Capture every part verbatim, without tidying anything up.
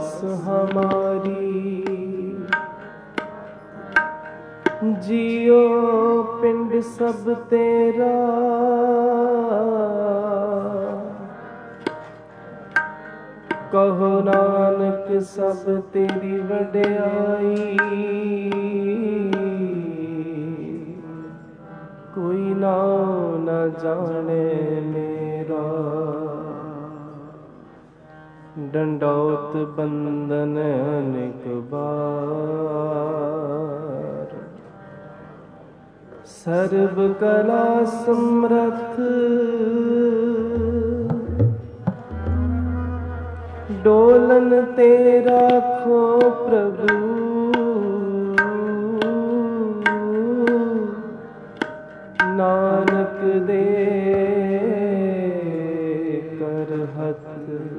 आस हमारी। जियो पिंड सब तेरा, कहो नानक सब तेरी वड्याई। कोई नाम न जाने मेरा, डंडौत बंदन अनेक बार। सर्व कला समर्थ डोलन तेरा खो प्रभु। नानक दे कर हथ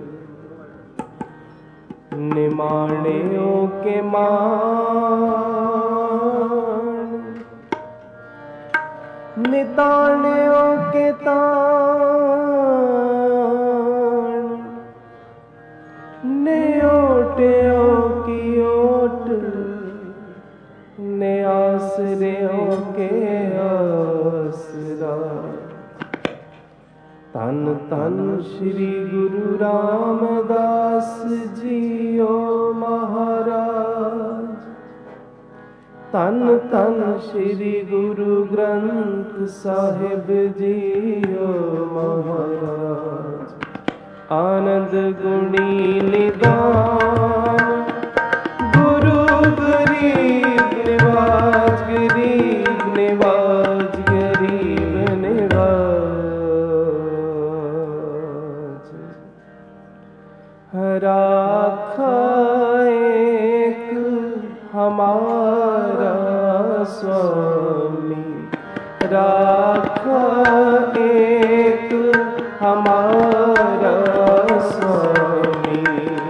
निमाणियों के मान, निताणियों के तान, न्योटियों की ओट, ने आसरियों के आसरा। तन तन श्री गुरु रामदास जियो महाराज। तन तन श्री गुरु ग्रंथ साहिब जियो महाराज। आनंद गुणी निदान गुरु गरीब निवाज, गरीब निवाज, गरीब निवाज। राखा एक हमारा स्वामी, राखा एक हमारा स्वामी।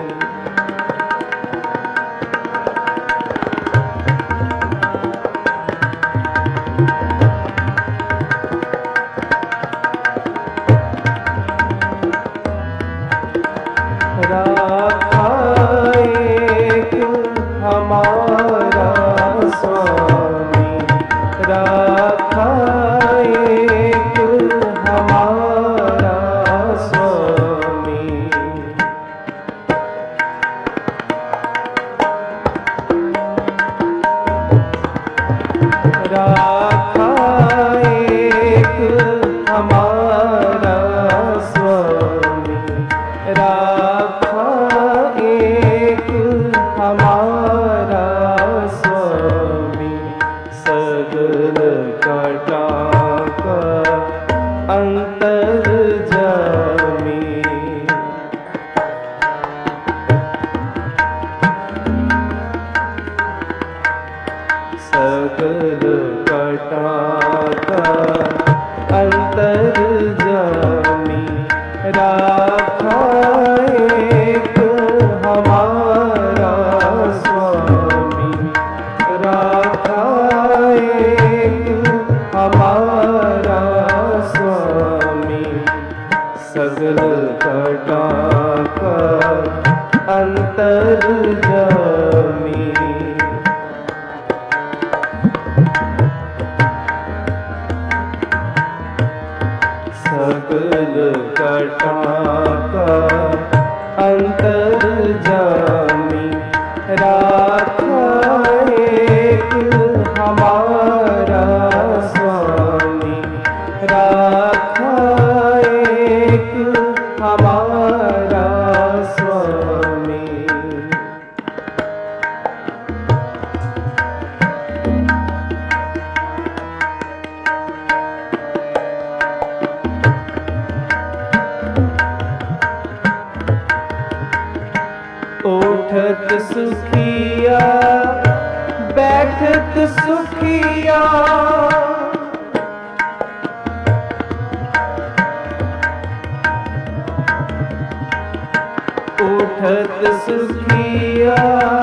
राखा एक हमारा स्वामी, राखा एक हमारा स्वामी। राखा एक हमारा स्वामी, राखा एक हमारा स्वामी। सगल कटा का अंतर जामी, सगल कटा का अंतर जामी। राखा एक हमारा स्वामी, राखा एक हमारा स्वामी। सगल कटा का अंतर जामी। सगल कटा का अंतर जामी। राखा एक हमारा स्वामी, राखा एक हमारा स्वामी। उठत सुखिया बैठत सुखिया, उठत सुखिया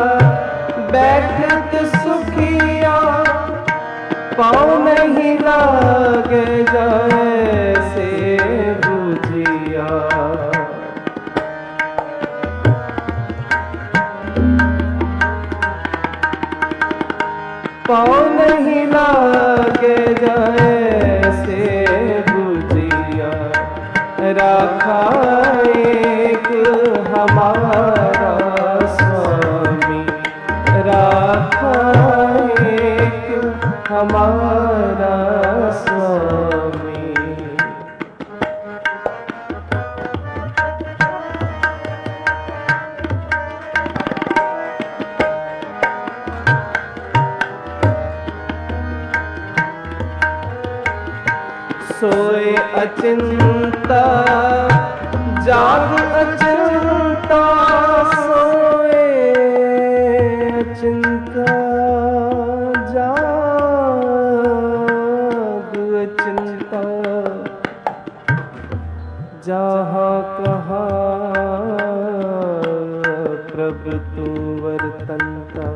बैठत सुखिया। पाँव नहीं लाग जाए से बुझिया। हमारा स्वामी। सोए अचिंता जाग अचिंता, सोए अचिंता जाग अचिंता, जहाँ कहाँ प्रभु तू वर्तनता,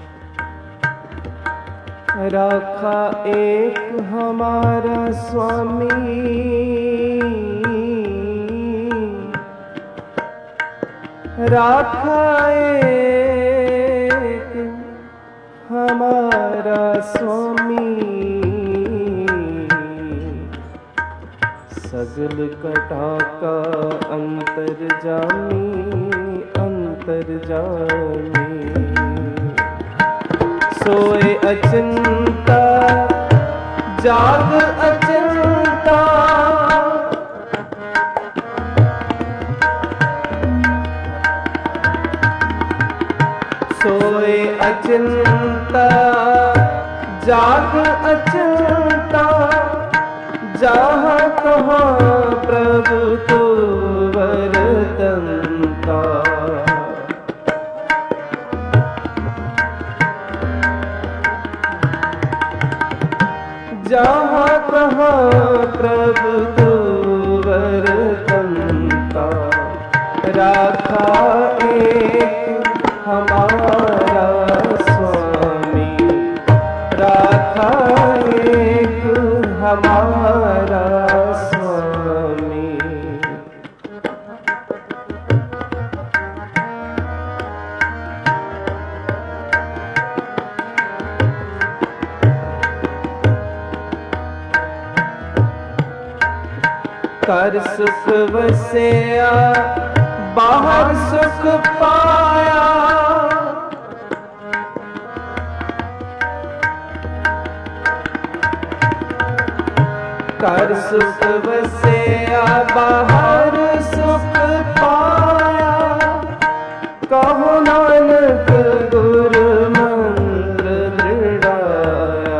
राखा एक हमारा स्वामी, राखा एक हमारा स्वामी। सगल कटा का अंतर्जामी, अंतर्जामी। सोए अचिंता जाग अचिंता, सोए अचिंता जाग अचिंता, जहाँ कहाँ प्रभु तू वर्तनता, जहाँ कहाँ प्रभु तू वर्तनता, राखा एक हमारा स्वामी, राखा एक हमारा स्वामी। कर सुख वसया बाहर सुख पाया, कर सुख वसया बाहर सुख पाया, कहो नानक गुरु मंत्र दृढ़ाया।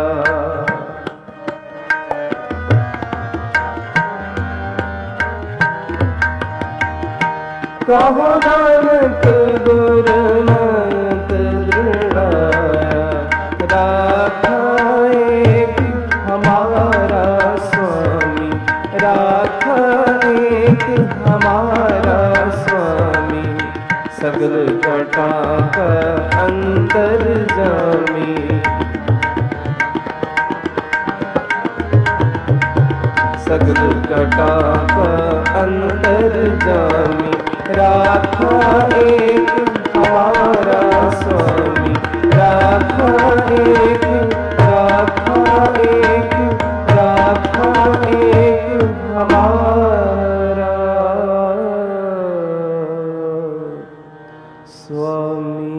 कहो नानक गुरु मंत्र दृढ़ाया, राखा एक हमारा स्वामी, राखा एक हमारा स्वामी। सगल कटा का अंतर्जामी, सगल कटा का अंतर्जामी, राखा एक हमारा स्वामी, राखा एक, राखा एक, राखा एक हमारा स्वामी।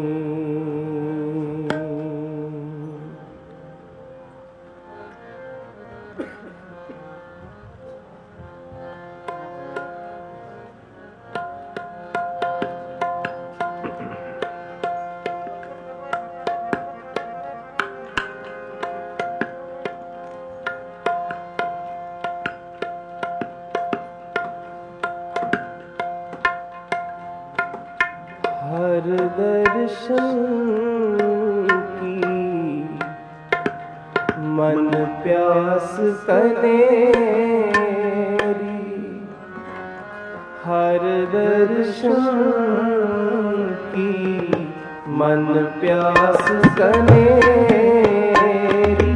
हर दर्शन की मन प्यास कनेरी, हर दर्शन की मन प्यास कनेरी,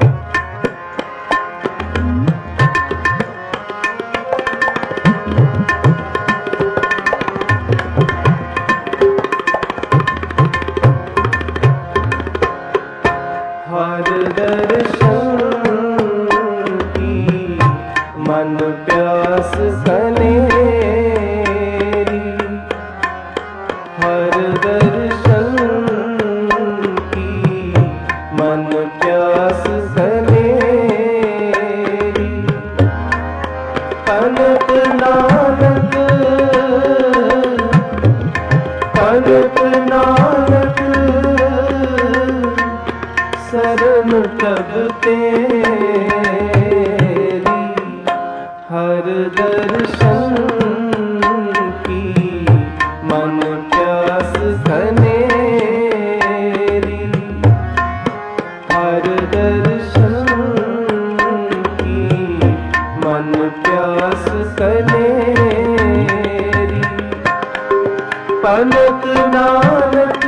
हर दर्शन की मन प्यास कनेरी, हर दर्शन की मन प्यास भगत नानक शरण तब तेरी, हर दर्शन की मन प्यास कनेरी, हर दर्शन की मन प्यास कनेरी। पलक नानक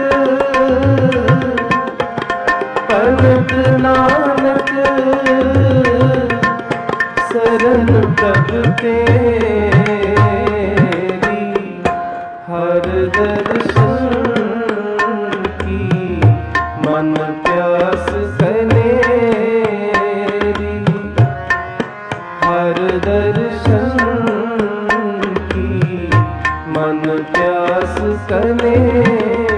पलक नानक शरण तब तेरी, हर दर्शन की मन प्यास कनेरी, हर दर्शन की मन प्यास कनेरी।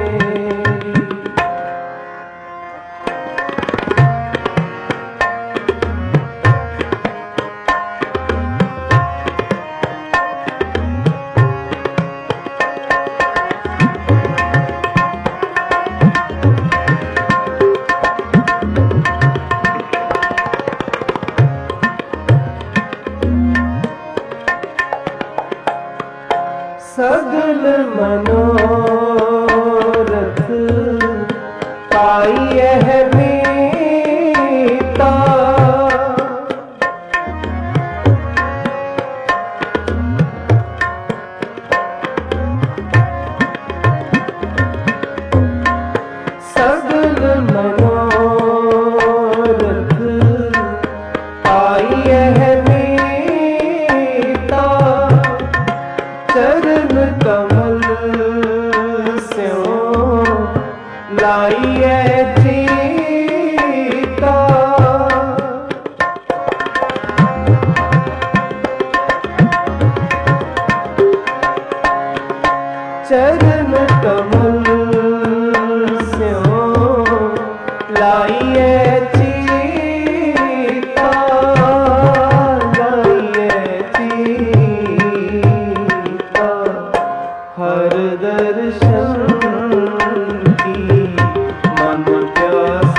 सगल मनोरथ पाई है मीता, सगल मनोरथ पाई है मीता, चरण कमल स्यों लाइए जीता, चरण कमल स्यों लाइए जीता, लाइए जीता, हर दर्शन की मन प्यास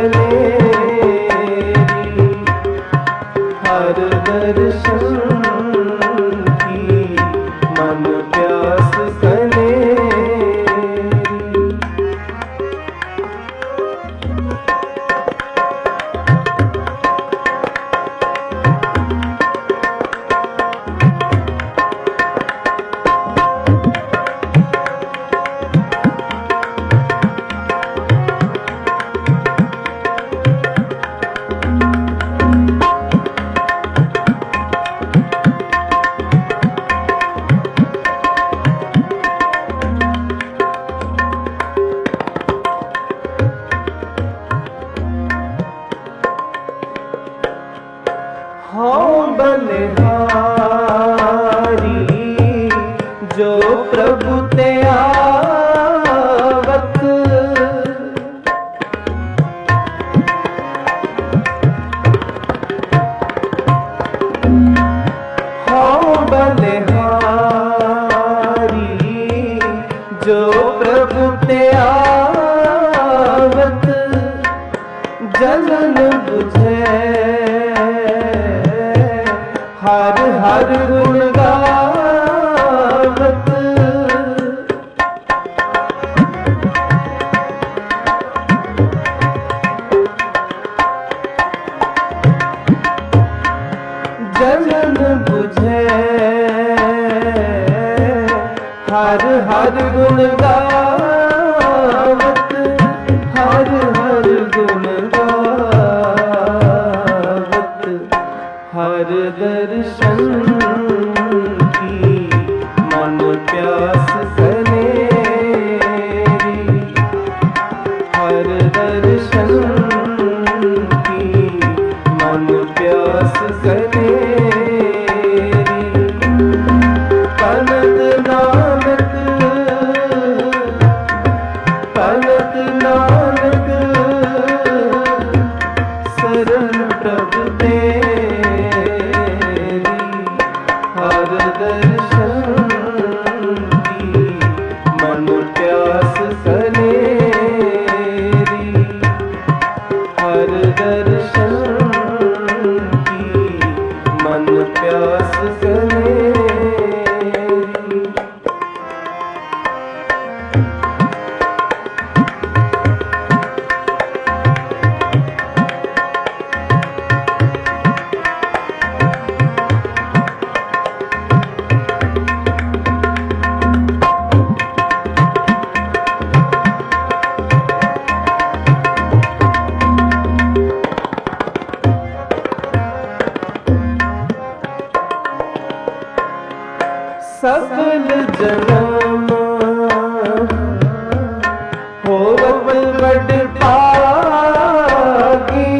कनेरी, हर दर्शन की मन प्यास कनेरी। हाँ बलिहारी जो प्रभु ते आवत, हाँ बलिहारी जो प्रभु ते आवत, जलन बुझे हर हर गुण गावत, जलन बुझे हर हर गुण गावत, हर हर गुण गावत, हर दर्शन की मन प्यास कनेरी, हर दर्शन की मन प्यास कनेरी। पलक नानक प्यास कनेरी, हर दर्शन की मन प्यास कनेरी। सकल जन्म होवत बड़ भागी,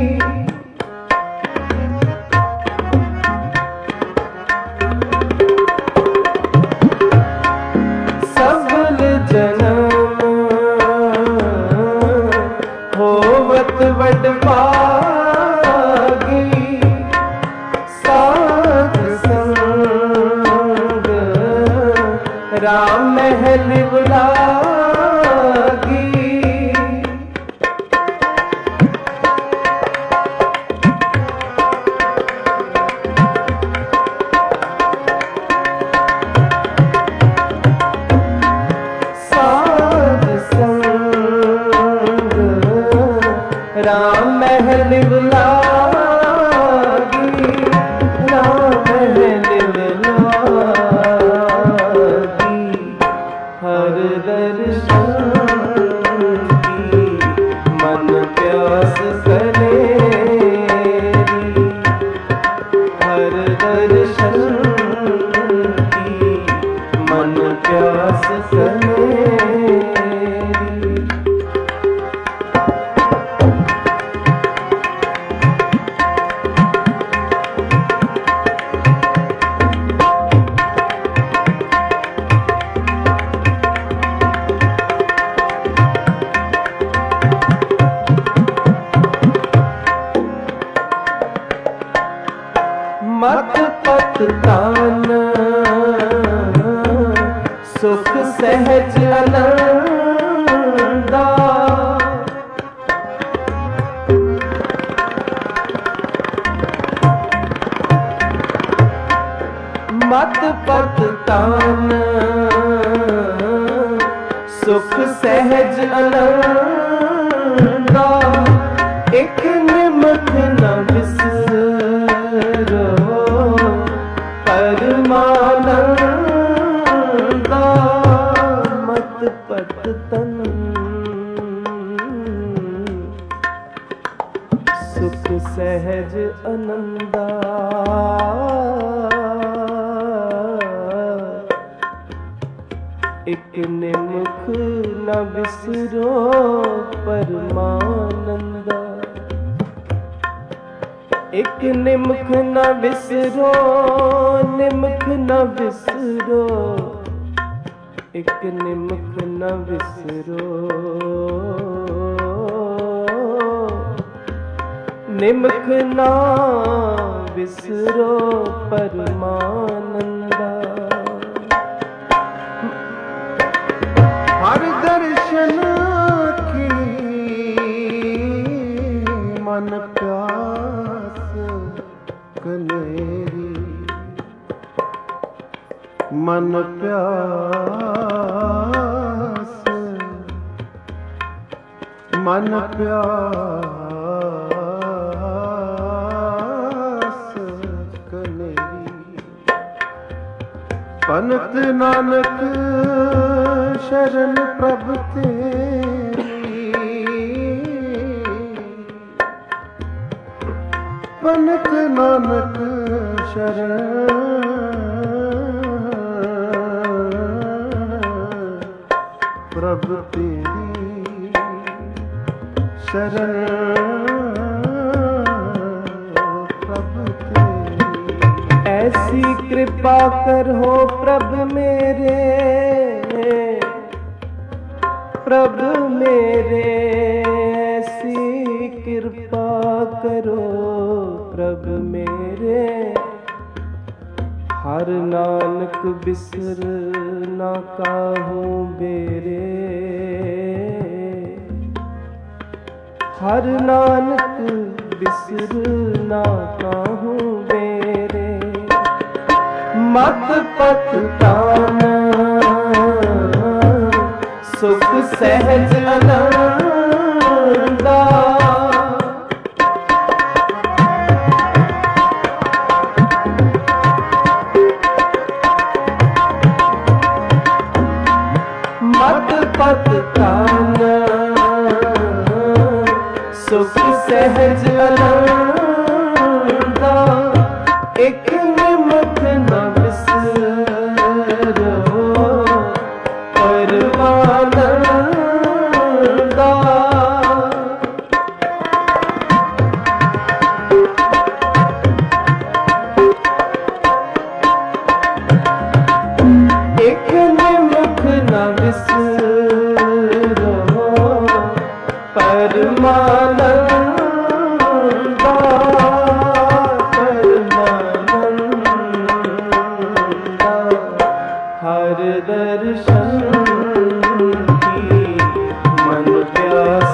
सकल जन्म होवत बड़ भागी, साध संग राम महल बुलागी। साध संग राम महल बुलागी, राम महल बुलागी। हर दर्शन की मन प्यास कनेरी, हर दर्शन की मन प्यास कनेरी। मत पत तान सुख सहज आनंदा, मत पत तान सुख सहज आनंदा, एक निमक न बिसरो परमानंदा। मत पत तन सुख सहज आनंदा, एक निमुख न बिसरो परमानंदा। एक निमुख न बिसरो, निमुख न बिसरो, एक निमुख न बिसरो, निमुख न बिसरो परमानंदा। हर दर्शन की मन प्यास कनेरी, मन प्यास, मन प्यास कनेरी। पंत नानक शरण प्रभ तेरी, पंत नानक शरण प्रभ तेरी, शरण प्रभ तेरी। ऐसी कृपा करो प्रभ मेरे, प्रभ मेरे ऐसी कृपा करो प्रभ मेरे। हर नानक बिसर ना काहूँ बेरे, हर नानक बिसर ना काहूँ बेरे। मत पछताना सुख सहज आनंदा, मत पछताना सुख सहज आनंदा। एक निमित न बिसरो परमानंदा। एक निमित न बिसरो परमानंदा, परमानंदा। हर दर्शन की मन प्यास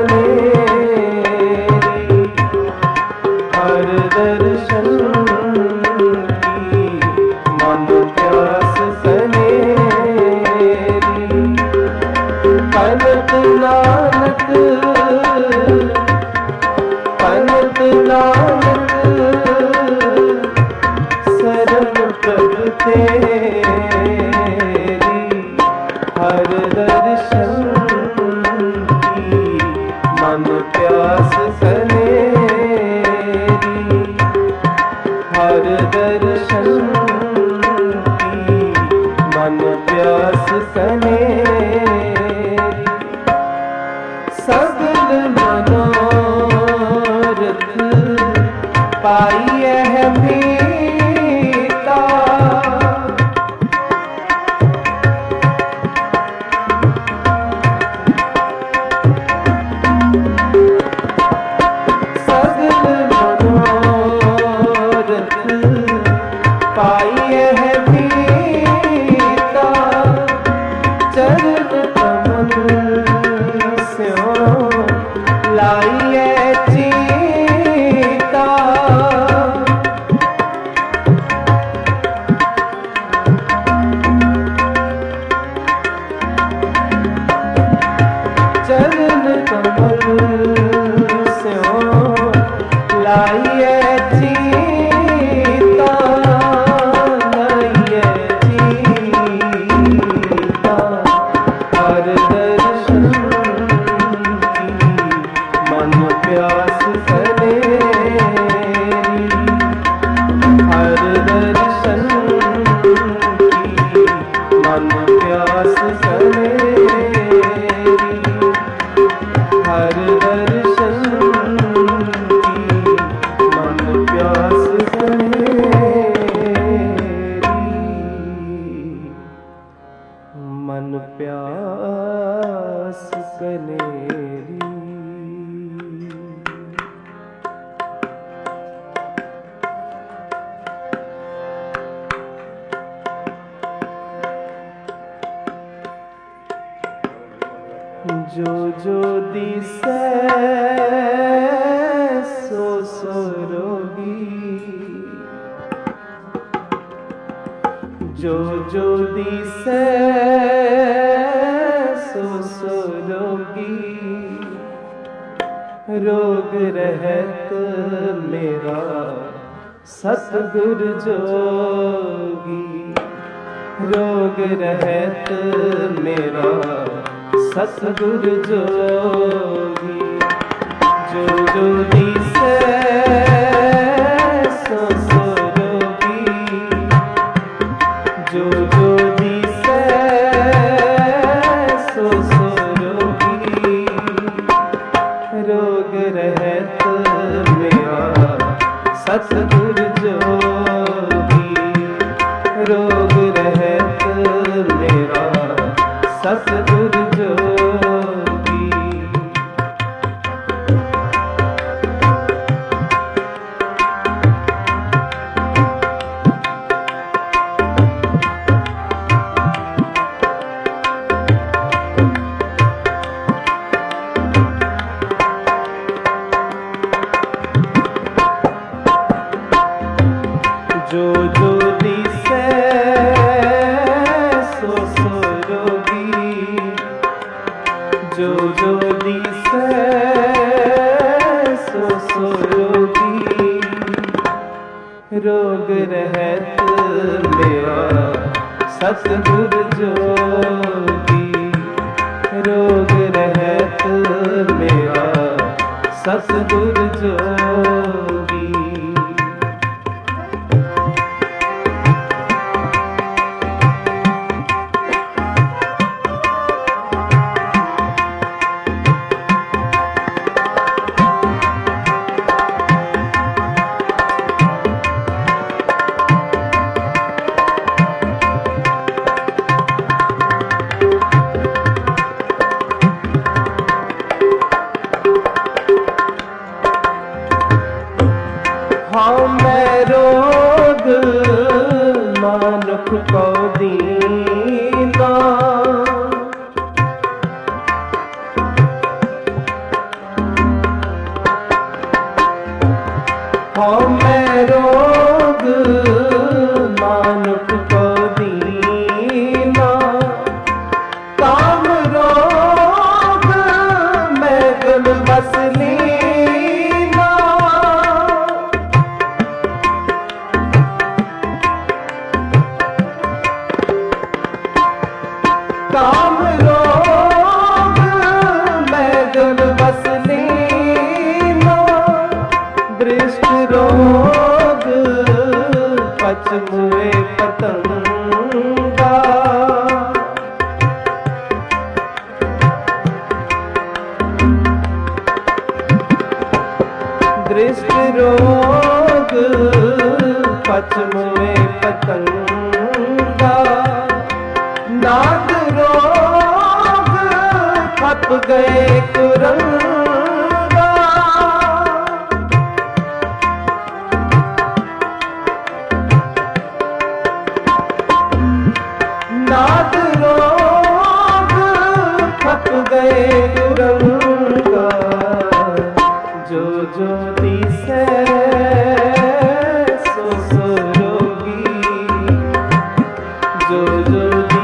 सनेरी, हर दर्शन की मन प्यास सनेरी। पनत नानक पनत नानक शरण प्रभ तेरी, हर दर्शन की मन प्यास सनेरी, हर दर्शन की मन प्यास सनेरी। सगल मनोरथ पाइए है मीता, सगल मनोरथ पाइए है मीता। चरण कमल लाइए चीता, चरण कमल स्यों लाइए चीता, लाइए चीता। हर दर्शन की मन प्यास सनेरी, हर दर्शन की मन प्यास सनेरी, हर दर्शन की मन प्यास सनेरी। मन प्यास कनेरी। जो जो दिसे सो सो रोगी, जो जो दिसे सो सो रोगी। रोग रहत मेरा सतगुर जोगी, रोग रहत मेरा सतगुर जोगी। जो जो दिसे सो सो रोगी, जो जो दिसे सो सो रोगी। रोग रहत मेरा सतगुर जोगी, रोग रहत मेरा सतगुर जोगी। जो जो दिसै सो सो रोगी। रोग रहत मेरा सतगुर जोगी। रोग रहत मेरा सतगुर जोगी। हाँ मैं रोग मानुख को दीना। हाँ मैं रोग मानुख को दीना। काम रोग मैं गुल बसली। काम रोग मैं गुल बसलीना। दृष्ट रोग पच मुए पतंगा। दृष्ट रोग पच मुए पतंगा। नाद रोग खप गए कुरंगा। नाद रोग खप गए कुरंगा। जो जो दिसै सो सो रोगी। जो जो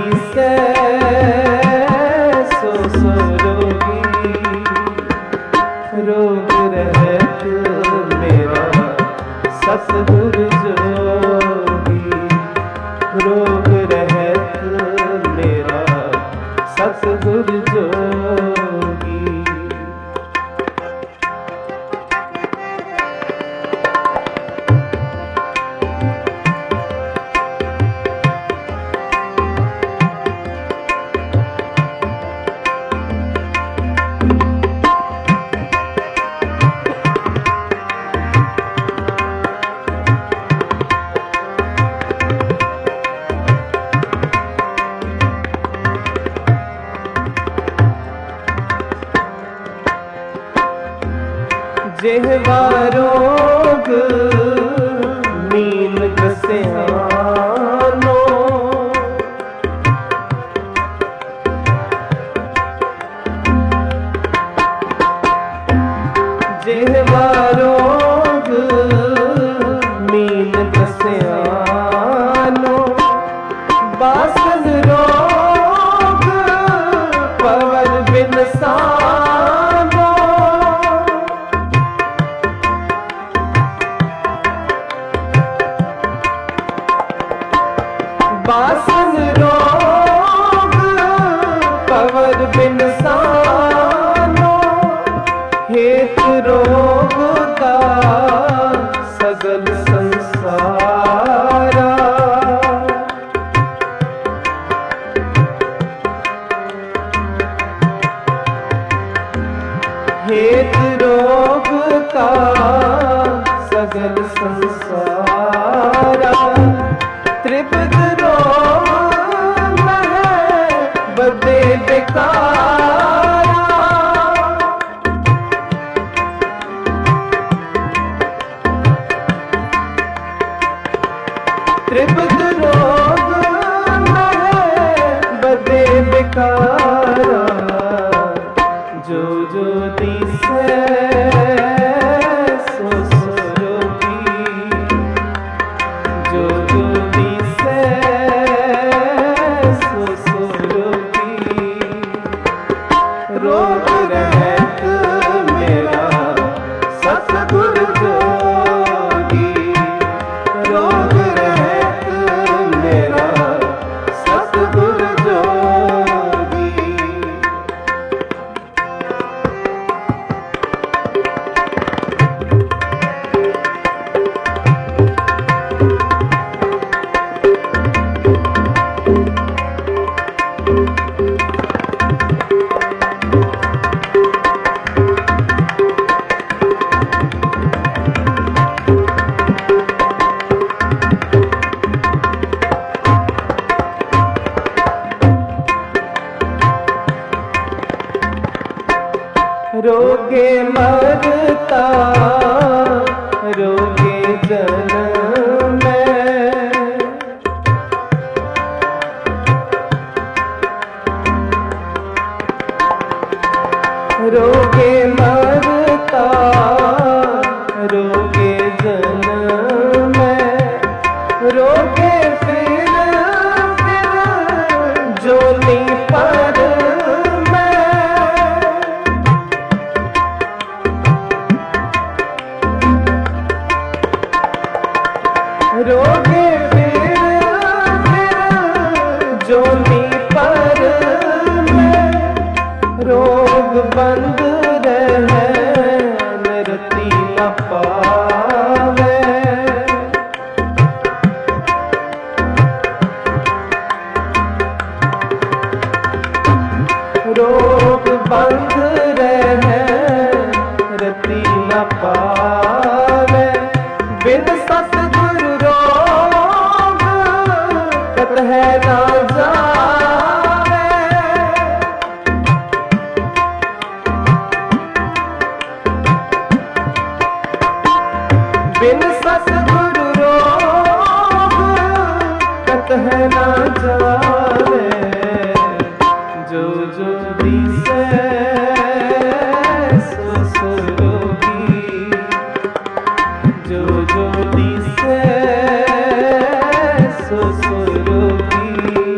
सो सो रोगी। रोग रहत मेरा सतगुर जोगी। रोग रहत मेरा सतगुर जोगी। जेहवा रोग नीन कस्यानो। जेहवा रोग नीन कस्यानो। बासन रोग पवर बिनसानो। बासन रोग पवर बिनसानो। हेत रोग का सगल संसारा। हेत रोग का सगल संसारा। त्रिपद रोग में बदे बेकारा। त्रिपद रोग में बदे बेकारा। जो जो दिसै रोग रहत मेरा सतगुर जोगी, रोग रहत मेरा सतगुर जोगी। रोगे मरता रोगे जन्म में, रोगे मरता रोगे जन्म में, रोगे फिर फिर जोनी पर रोगे फिर फिर जोनी पर में, रोग बंद रहे निरति न पावे, रोग बंद रहे रति न पावे, बिन सतगुरु रोग कतह ना जावे, बिन सतगुरु रोग कतह ना जावे, जो जो दिसे सो सो रोगी, जो जो दिसे सो सो रोगी,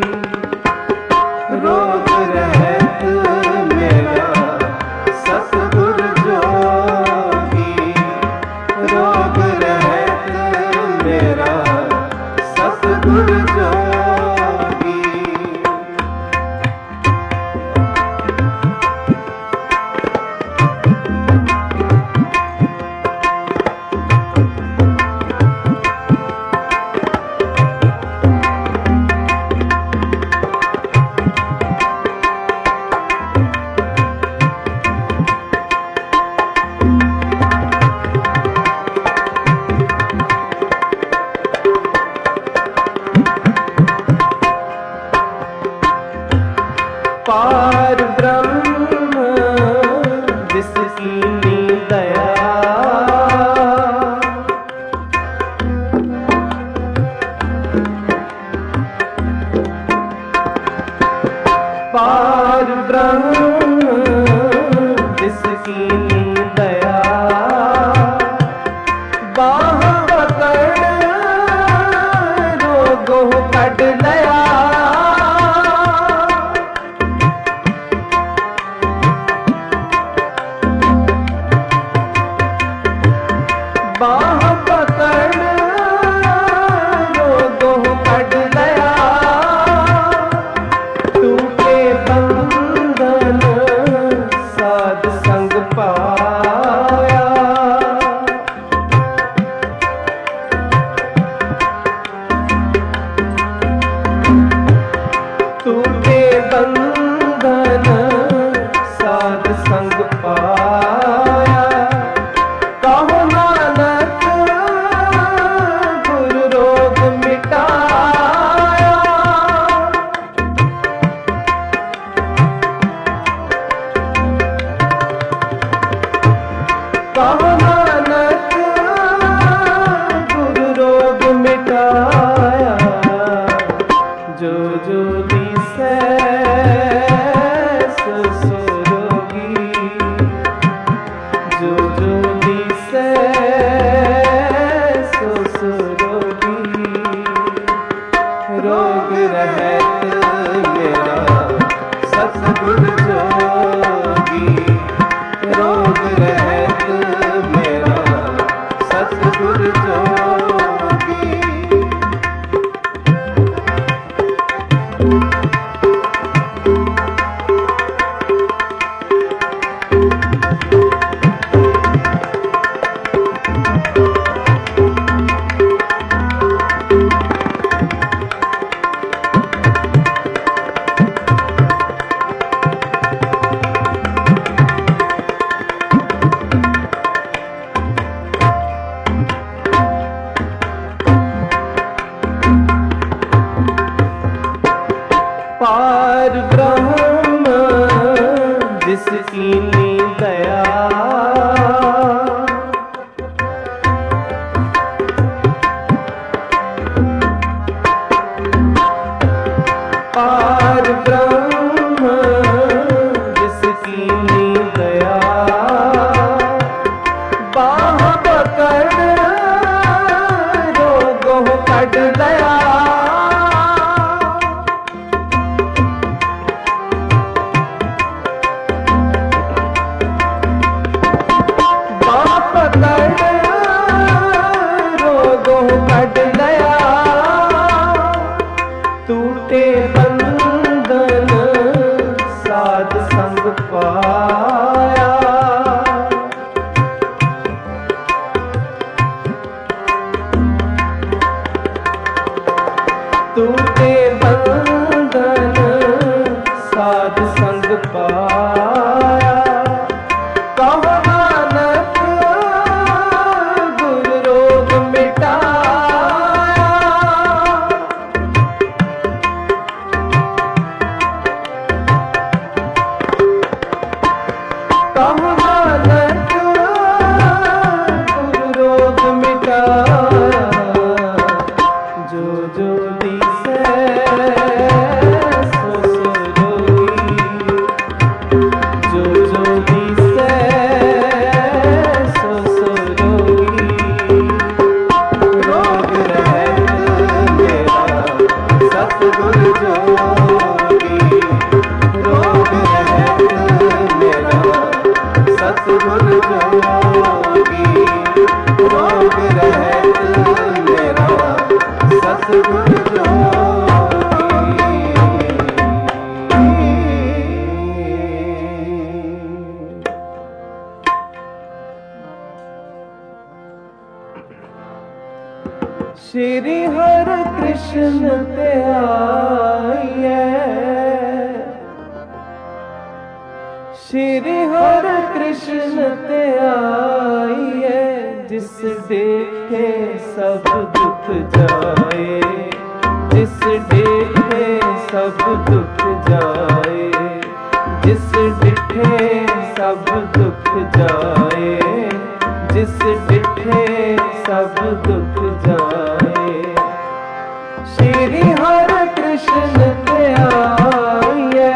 रोग रहत मेरा सतगुर जोगी, रोग रहत मेरा सतगुर जोगी। जिसकी नी दया पार ब्रह्म जिसकी नी दया बाह पकड़ रोगों कट दया टूटे बंधन साध संग पाया टूटे बंधन साध संग पाया कहो नानक गुर रोग मिटाया कहो नानक गुर रोग मिटाया जो जो दिसे सो सो रोगी जो जो दिसे सो सो रोगी रोग रहत मेरा सतगुर जोगी रोग रहत मेरा सतगुर जोगी रोग रहत मेरा सतगुर जोगी श्री हरि कृष्ण ते आइए श्री हरि कृष्ण ते आइए जिस देखे सब दुख जाए जिस देखे सब दुख जाए जिस डिठे सब दुख जाए जिस डिठे सब दुख जाए श्री हरि कृष्ण ते आइए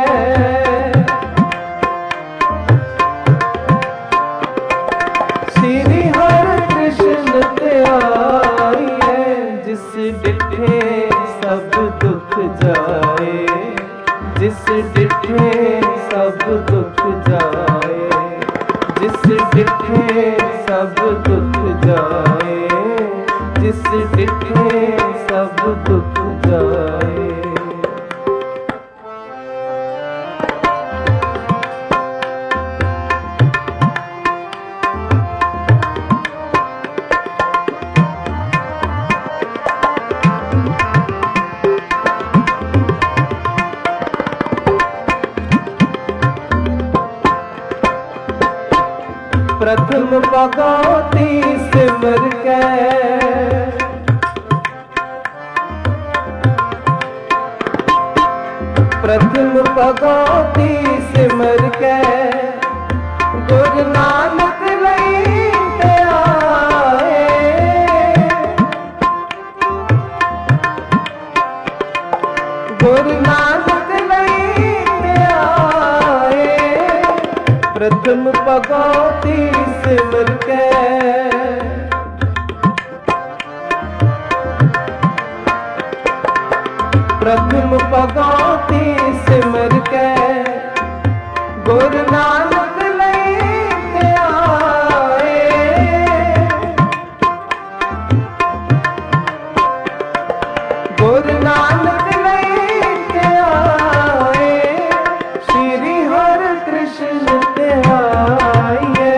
श्री हरि कृष्ण ते आइए जिस डिठे सब दुख जाए जिस डिठे सब दुख जाए जिस डिठे सब दुख जाए जिस डिठे सब दुख जाए प्रथम भगवती सिमर के प्रथम भगवती सिमर के गुरु नानक लईते आए गुरु नानक लईते आए प्रथम भगवती सिमर के प्रथम भगवती सिमर के गुरु नानक लईते आए गुरु नानक लईते आए श्री हरि कृष्ण ते आइए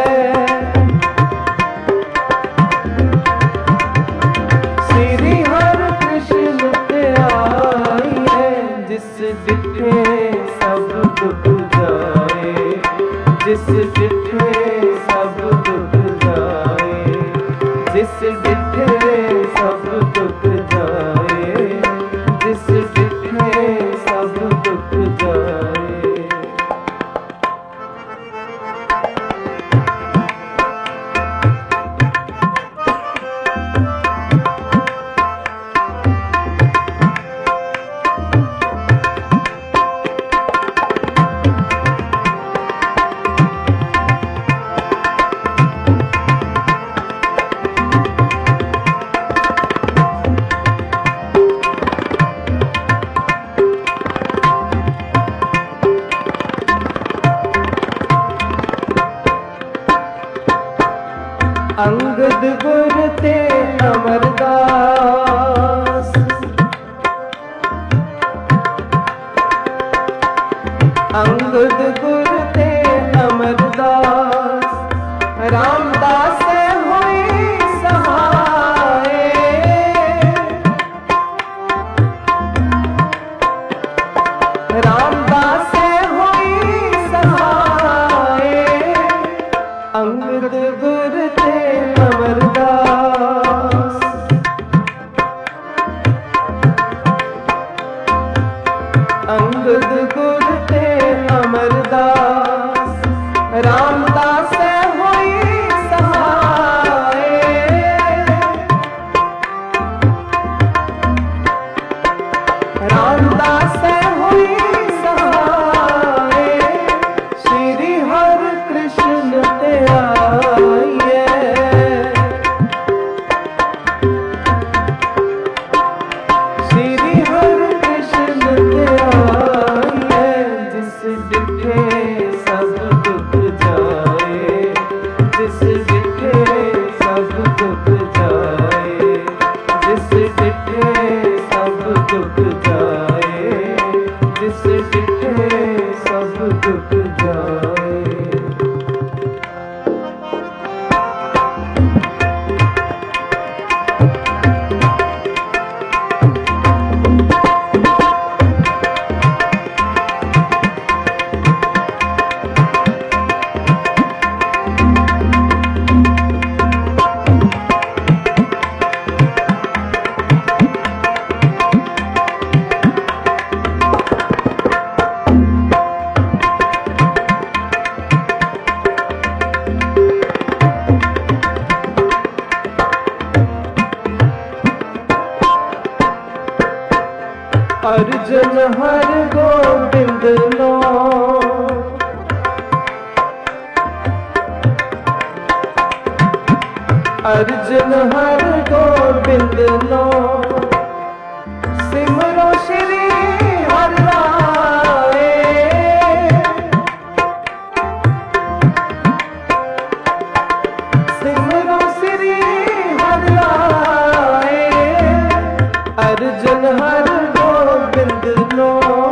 श्री हरि कृष्ण ते आइए जिस डिठे सब दुख जाए जिस डिठे सब दुख जाए जिस डिठे सब दुख जाए जिस डिठे सब दुख जाए अंगद गुर ते अमरदास, अंगद गुर ते अमरदास, रामदास होई सहाय, रामदास होई सहाय, अंगद गुर ते अमरदास, अंगद गुर ते अमरदास, रामदास होई सहाय, रामदास होई सहाय, श्री हरि कृष्ण ते आइए, श्री हरि कृष्ण ते आइए, जिस डिठे सब दुख जाए, जिस डिठे सब दुख जाए, जिस डिठे सब दुख जाए, जिस डिठे सब दुख जाए। अर्जुन हर गोविंद लो, अर्जुन हर गोविंद लो, सिमरो श्री हरि राय, सिमरो श्री हरि राय, अर्जुन हर गोविंद लो,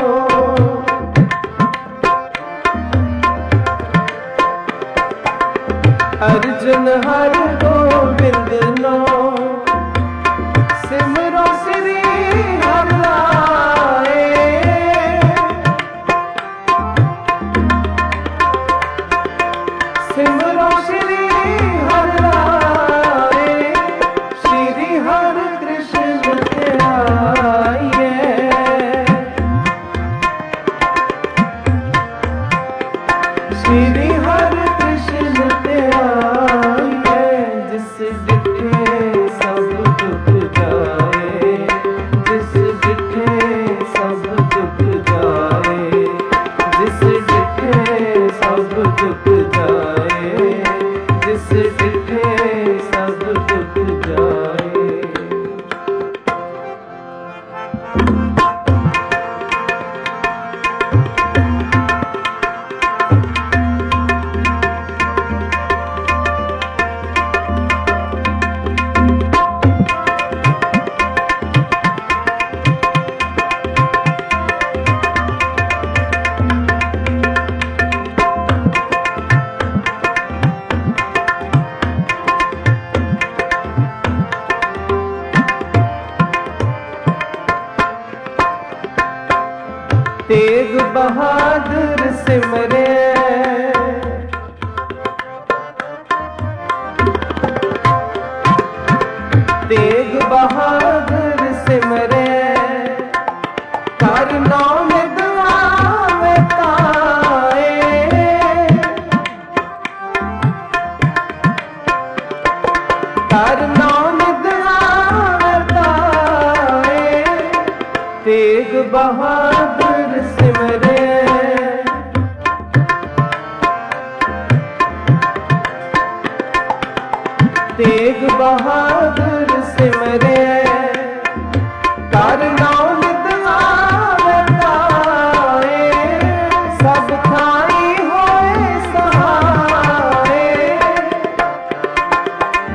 अर्जुन हर गोविंद लो, सिमरो श्री हरि राय, सिमरो श्री हरि राय, श्री हरि कृष्ण ते आइए, श्री हरि कृष्ण ते आइए, जिस डिठे सब दुख जाए, जिस डिठे सब दुख जाए, जिस डिठे सब दुख जाए, जिस डिठे सब दुख जाए। तेग बहादुर सिमरे, तेग बहादुर सिमरे, कर नाम दुआवे ताए, कर नाम दुआवे ताए, तेग बहादुर सिमरे, तेग बहादुर सिमरे, कर नाम दुआवे ताए, सब थाई होए सहाय,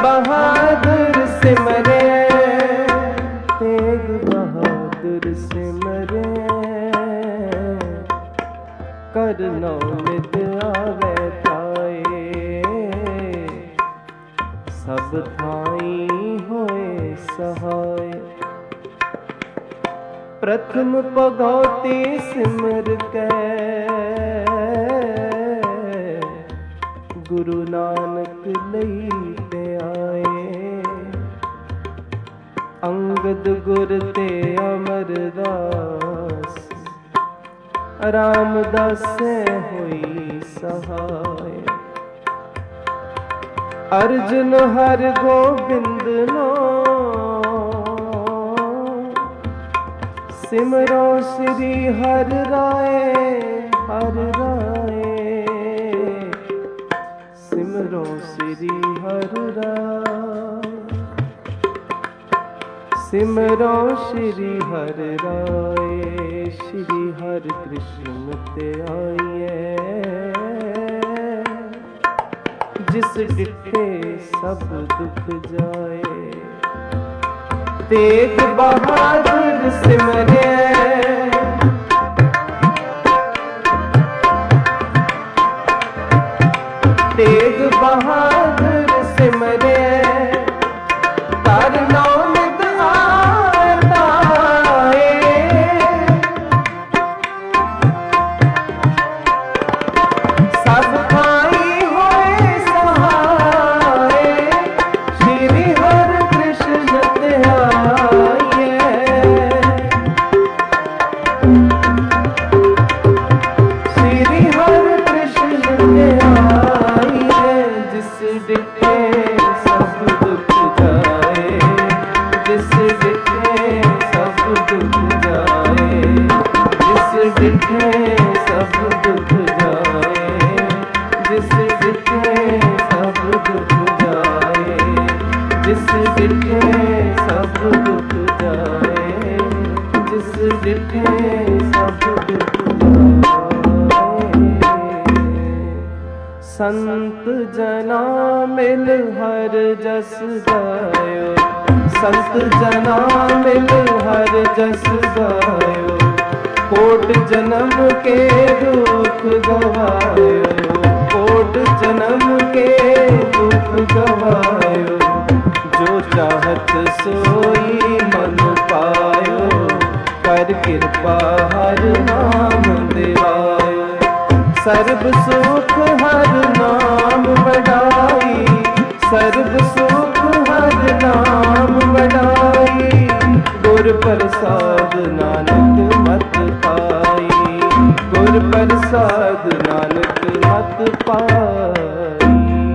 बहादुर सिमरे, तेग बहादुर सिमरे, करनो नित आवे ताए, सब थाई होए सहाय। प्रथम भगवती सिमर कै, गुरु नानक लई ते आए। अंगद गुर ते अमरदास, रामदास होई सहाय। अर्जुन हर गोबिंद नो, सिमरो श्री हर राय, हर राय, सिमरो श्री हर राय, सिमरो श्री हर राय। श्री हर कृष्ण ते आइए, जिस डिठे सब दुख जाए। तेग बहादुर सिमरे, तेग बहादुर सिमरे, करनो नित आवे ताए। सब थाई होए सहाय, श्री हर कृष्ण ते आइए। श्री हर कृष्ण ते आइए, जिस डिठे सब दुख जाए, जिस डिठे सब दुख जाए, जिस डिठे सब दुख जाए, जिस डिठे सब दुख जाए, जिस डिठे सब दुख जाए, जिस डिठे सब दुख जाए। संत जना मिल हर जस गायो, संत जना मिल हर जस गायो। कोट जन्म के दुख गवायो, कोट जन्म के दुख गवायो। जो चाहत सोई मन पायो, कर कृपा हर नाम दिवायो। सर्ब सुख हर नाम बढ़ाई, सर्ब सुख हर नाम बढ़ाई। गुर प्रसाद नानक मत पाई, गुर प्रसाद नानक मत पाई।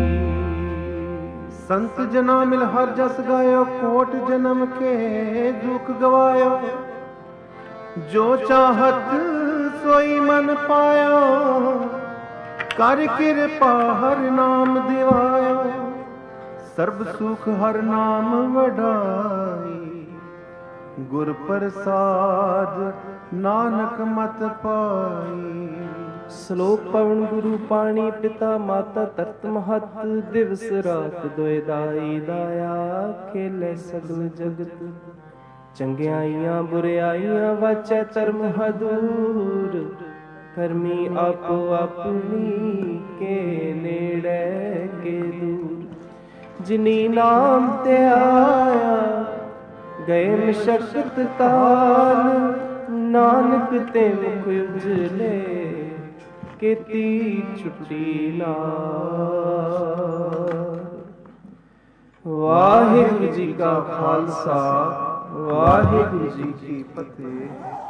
संत जना मिल हर जस गायो, कोट जन्म के दुख गवायो। जो चाहत सोई मन पायो, कर कृपा हर नाम दिवायो। सर्ब सुख हर नाम वडाई, गुर प्रसाद नानक मत पाई। श्लोक पवन गुरु पाणी पिता माता तरत महत। दिवस रात दोए दाई दाया, खेले सगल जगत। चंगियाइयां बुराइयां वाचै धर्म हदूर। करमी आपो अपनी के नेड़े के दूर। जिनी नाम ते आया गए मशक्कत काल। नानक ते मुख उजले केती छुट्टी नाल। वाहिगुरु जी का खालसा, वाहिगुरु जी की फतेह।